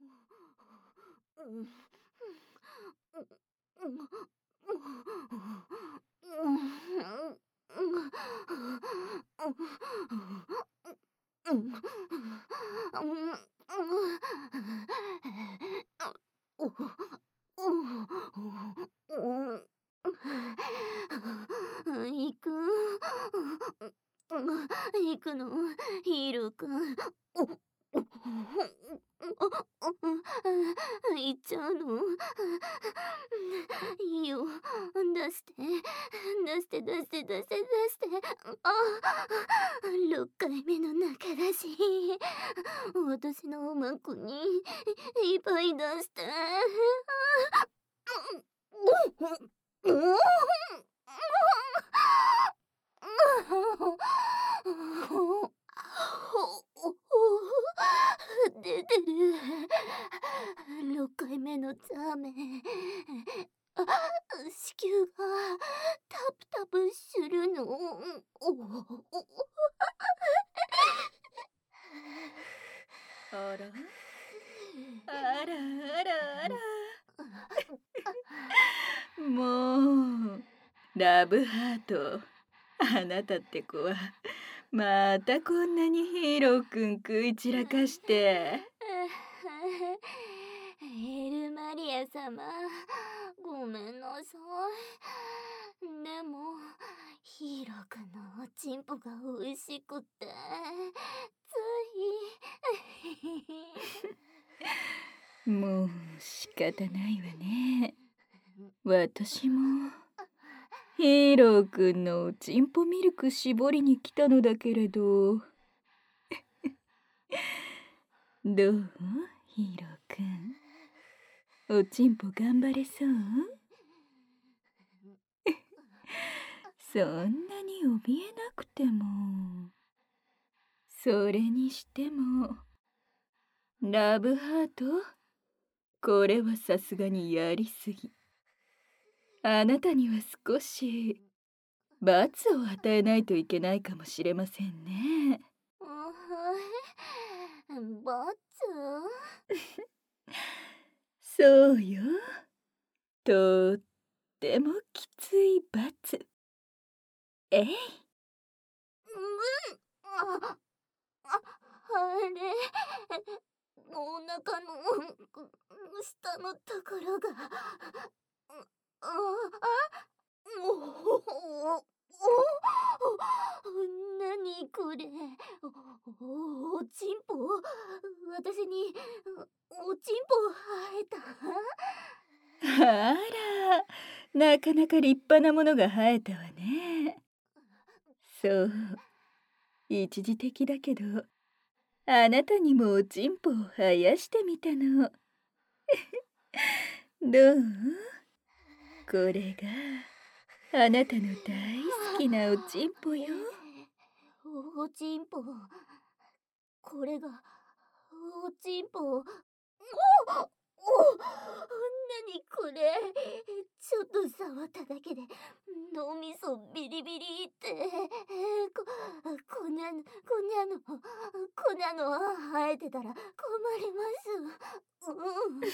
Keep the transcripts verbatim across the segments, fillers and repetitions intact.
行く行くのヒーローくん。行っちゃうの。いいよ、出して出して出して出して出して。あ、ろっかいめの中だし、私のおまんこにいっぱい出して。出てる。ろっかいめのザメ。あ、子宮がタプタプするの。 あらあらあらあらもうラブハート、あなたって子はまたこんなにヒーローくん食い散らかして。 エルマリア様、ごめんなさい。でもヒーローくんのおちんぽがおいしくてついもう仕方ないわね。私もヒーローくんのおちんぽミルク絞りに来たのだけれどどうヒーローくん、おちんぽ頑張れそう？そんなに怯えなくても。それにしてもラブハート、これはさすがにやりすぎ。あなたには少し罰を与えないといけないかもしれませんね。 罰？ そうよ、とってもきつい罰。えい。 うん、あ、あ、あれ、お腹の下のところが、ああ、おお、なにこれ、お、おちんぽ、私におちんぽ生えた？ あら、なかなか立派なものが生えたわね。そう、一時的だけどあなたにもおちんぽを生やしてみたの。どう？これがあなたの大好きなおちんぽよ。 おちんぽ、これがおちんぽ。おお、なにこれ、ちょっと触っただけで脳みそビリビリって。ここんなこんなのこんなの生えてたら困ります。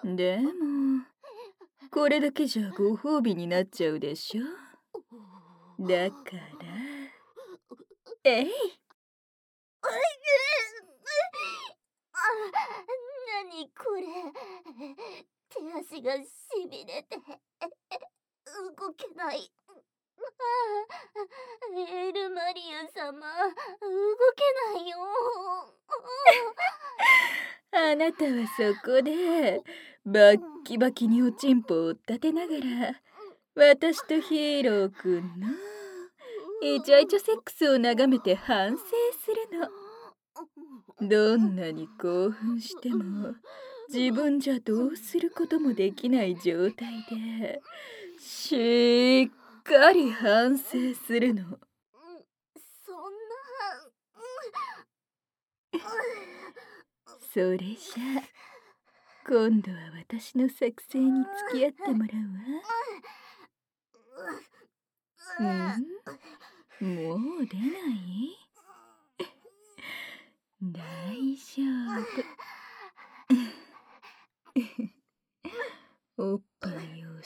うん、でもこれだけじゃご褒美になっちゃうでしょ。だからえい。 なにこれ、手足がしびれて動けない。エルマリア様、動けないよ。 あなたはそこでバッキバキにおちんぽを立てながら私とヒーローくんのイチャイチャセックスを眺めて反省するの。どんなに興奮しても自分じゃどうすることもできない状態でしっかり反省するの。 そんなそれじゃ今度は私の作戦に付き合ってもらうわ。うん？もう出ない？大丈夫。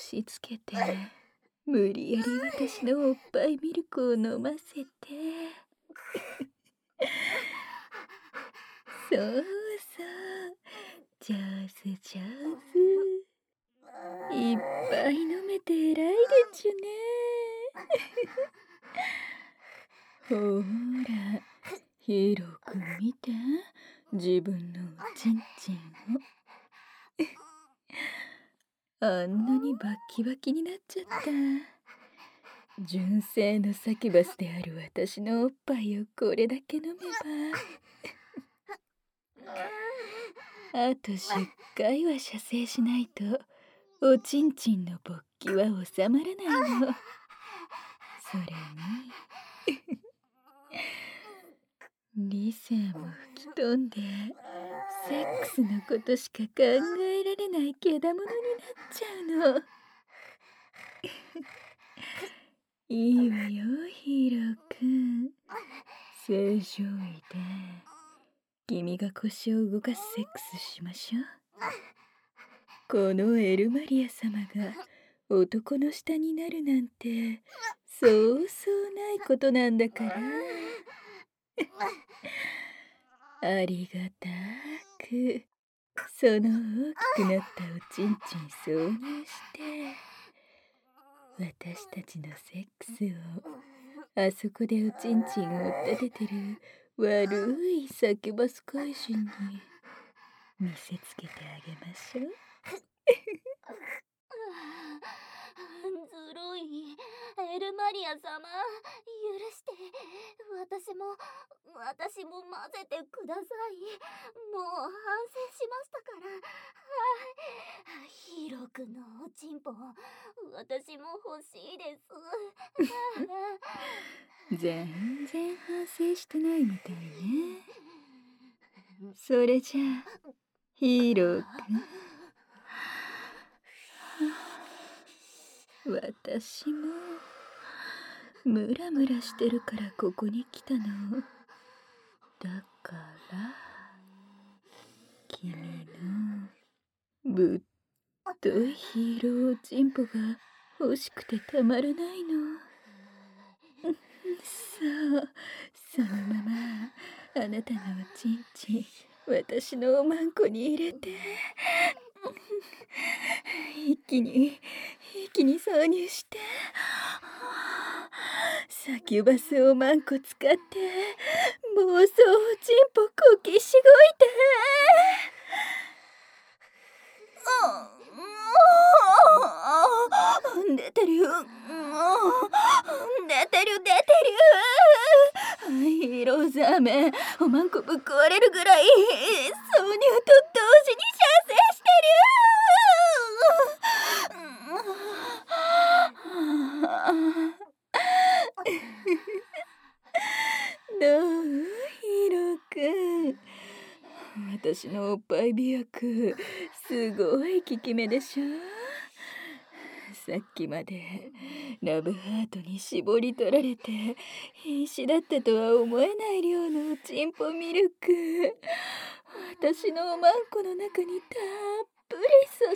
しつけて無理やり私のおっぱいミルクを飲ませてそうそう上手上手いっぱい飲めて偉いでちゅねほーらヒーローくん見て自分のおちんちんをあんなにバッキバキになっちゃった。純正のサキュバスである私のおっぱいをこれだけ飲めばあとじゅっかいは射精しないとおちんちんの勃起は収まらないの。それに理性も吹き飛んでセックスのことしか考えられないけだものになっちゃうの。いいわよヒーローくん、正常位で君が腰を動かすセックスしましょう。このエルマリア様が男の下になるなんてそうそうないことなんだからありがたくその大きくなったおちんちん挿入して私たちのセックスをあそこでおちんちんを立ててる悪いサキュバス怪人に見せつけてあげましょう。 ずるいエルマリア様、許して私も私も混ぜてください。もう反省しましたから。はい、ヒーローくんのおちんぽ私も欲しいです。 全然反省してないみたいね。それじゃあヒーローくん、私もムラムラしてるからここに来たの。だから君のぶっといヒーローおちんぽが欲しくてたまらないの。そうそのままあなたのおちんちん私のおまんこに入れて一気に一気に挿入してサキュバスおまんこ使って暴走おちんぽこきしごいて出てるよ出てる出てるヒーローザーメンおまんこぶっ壊れるぐらい挿入と同時に射精してるどうヒーローくん、私のおっぱい美白すごい効き目でしょ。さっきまでラブハートに絞り取られて瀕死だったとは思えない量のおちんぽミルク私のおまんこの中にたっぷり注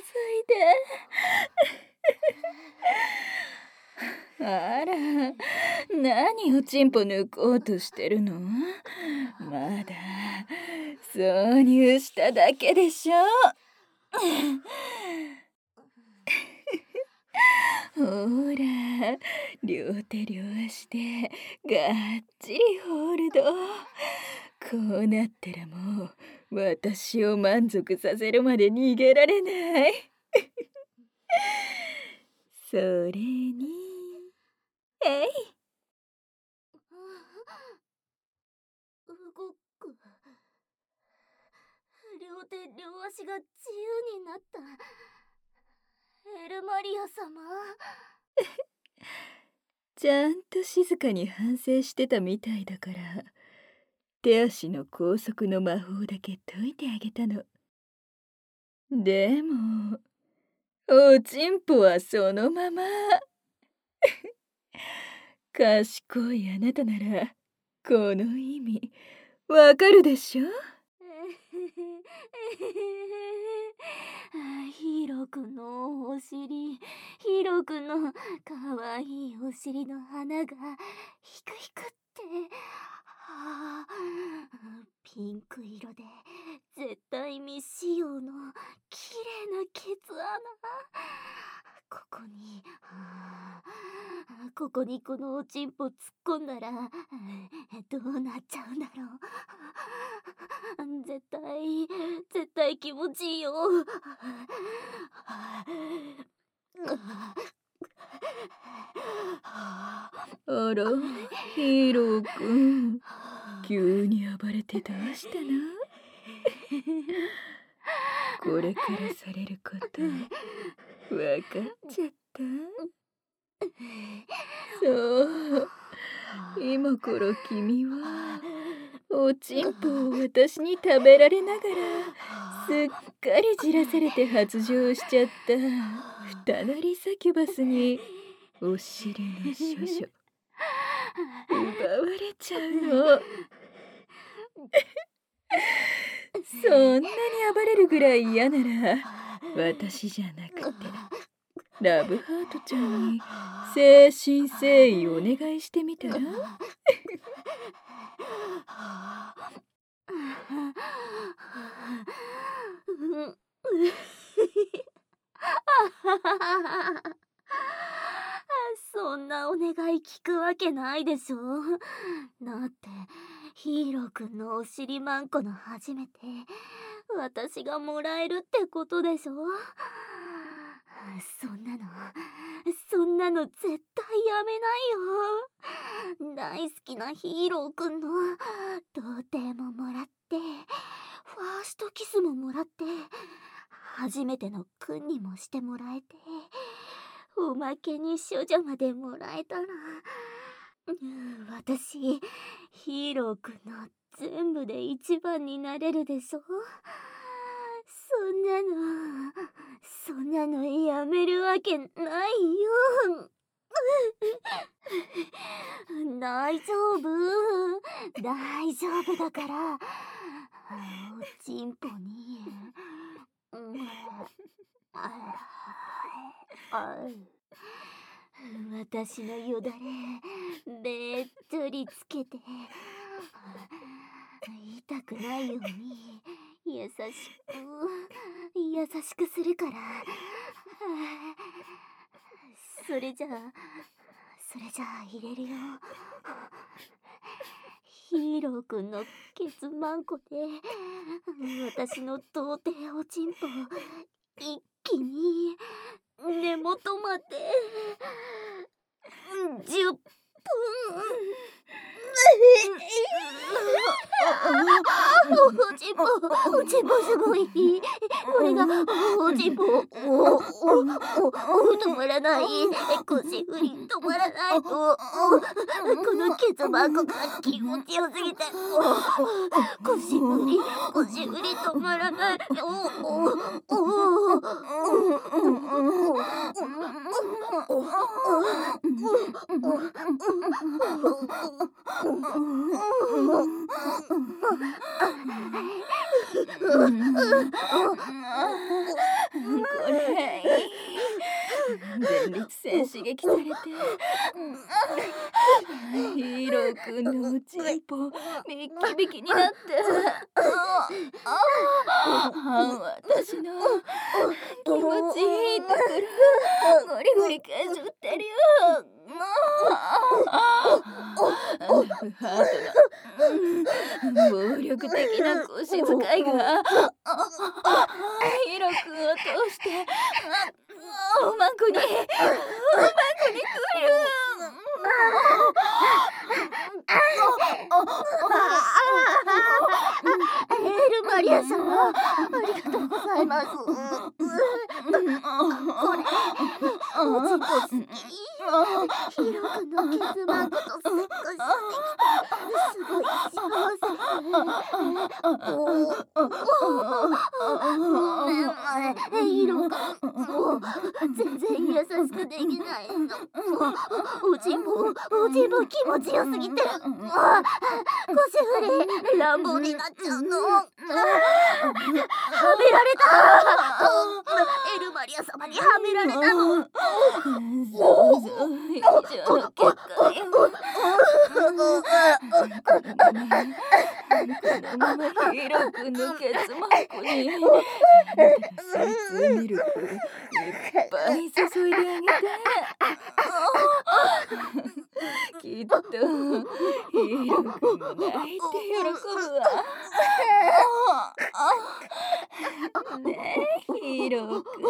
いであら、何おちんぽ抜こうとしてるの？まだ挿入しただけでしょ。ほら両手両足でがっちりホールド。こうなったらもう私を満足させるまで逃げられないそれにえい動く。両手両足が自由になった。エルマリア様ちゃんと静かに反省してたみたいだから手足の拘束の魔法だけ解いてあげたの。でもおちんぽはそのまま賢いあなたならこの意味わかるでしょ。 ヒーローロくんのお尻、ヒーローくんのかわいいお尻の花がひくひくって、はあ、ピンク色で絶対未使用の綺麗なケツ穴。ここに、はあ、ここにこのおちんぽ突っ込んだらどうなっちゃうんだろう。絶対絶対気持ちいいよ。 あら、ヒーローくん、急に暴れてどうしたの？これからされることわかっちゃった？そう、今頃君はおちんぽを私に食べられながらすっかりじらされて発情しちゃった二なりサキュバスにお尻の処女奪われちゃうの。そんなに暴れるぐらい嫌なら私じゃなくてラブハートちゃんに誠心誠意お願いしてみたら？ そんなお願い聞くわけないでしょ。だってヒーローくんのお尻マンコの初めて私がもらえるってことでしょ。そんなのそんなの絶対やめないよ。大好きなヒーローくんの童貞ももらって、ファーストキスももらって、初めての君にもしてもらえて、おまけに処女までもらえたら、私ヒーローくんの全部で一番になれるでしょ。そんなのそんなのやめるわけないよ。大丈夫大丈夫だから、おちんぽに私のよだれべっとりつけて、痛くないように優しく優しくするから。それじゃあそれじゃあ入れるよ。ヒーローくんのケツマンコで私の童貞おちんぽ一気に根元までじゅっぷん。おちんぽおちんぽすごい。これがおちんぽおおお止まらない。腰振り止まらない。おおこのケツマンコが気持ちよすぎて腰振り腰振り止まらない。おおおこれ前立腺刺激されてヒーローくんのおちんぽビッキビキになって私の気持ちいいところゴリゴリかじってるよ。ラブハートの暴力的な腰使いがヒーローくんを通しておまんこにおまんこに来る。 エルマリア様、ありがとうございます。これおちんぽ好き。ヒーローくんのケツマンコとセックスできてすごい幸せ。おごめんヒーローくん、もう全然優しくできないの。おちんぽおちんぽ気持ちよすぎて腰振り乱暴になっちゃうの。はめられた。エルマリリア様にはめられたの。 そうそう、以上の結果よ。このままこのままヒーロー君のケツマンコにあなたのスイーツミルクいっぱい注いであげて。きっとヒーロー君も泣いて喜ぶわ。ねえヒーロー君。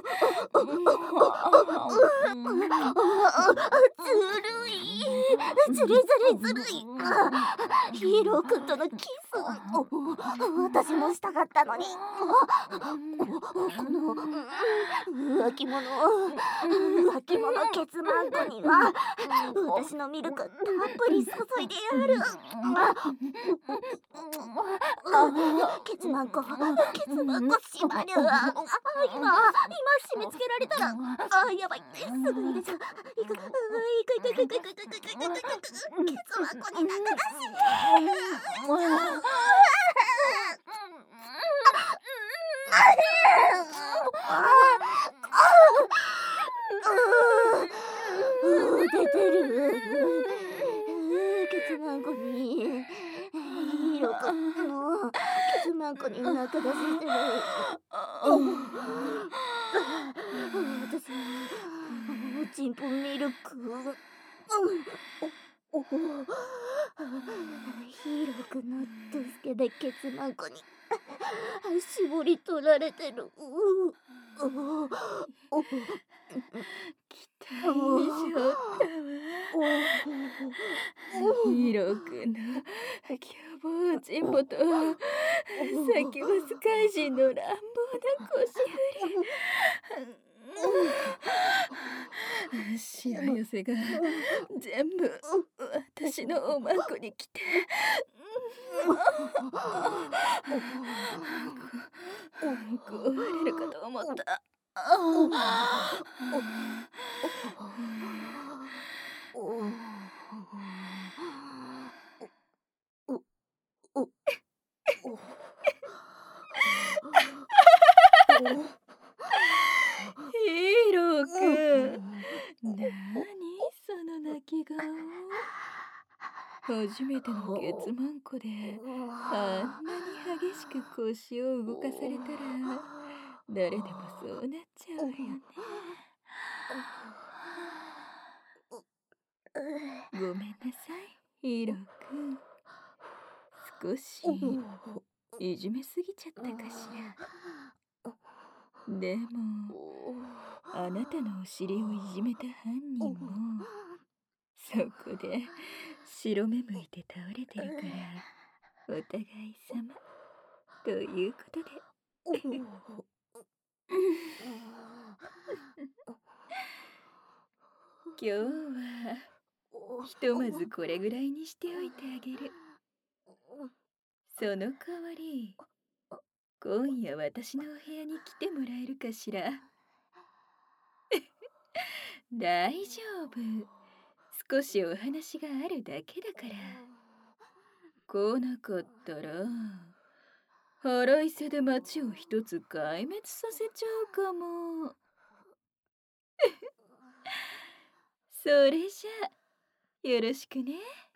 ずるい、ずるいずるいずるい。ヒーロー君とのキス、私もしたかったのに。この浮気者浮気者ケツマンコには私のミルクたっぷり注いでやる。ケツマンコケツマンコ縛る。あ、今今締め付けられたら、あ、やばい、すぐ入れちゃう。いくいくいくいくいくいくいくいくいくいくケツマンコになったらし出てる。ケツマンコにヒーロー君のケツマンコに仲出ししてる。私のおちんぽミルク。ヒーロー君の助けでケツマンコに絞り取られてる。 期待以上だわ。ヒーロー君の凶暴チンポとサキュバス怪人の乱暴な腰振り。しわ寄せが全部私のおまんこに来て壊れるかと思った。ヒーロー君、なにその泣き顔。初めてのケツマンコであんなに激しく腰を動かされたら誰でもそうなっちゃうよね。ごめんなさいヒーロー君、少しいじめすぎちゃったかしら。でもあなたのお尻をいじめた犯人もそこで白目向いて倒れてるからお互い様ということで今日はひとまずこれぐらいにしておいてあげる。その代わり今夜私のお部屋に来てもらえるかしら。大丈夫、少しお話があるだけだから。来なかったら腹いせで町を一つ壊滅させちゃうかも。それじゃよろしくね。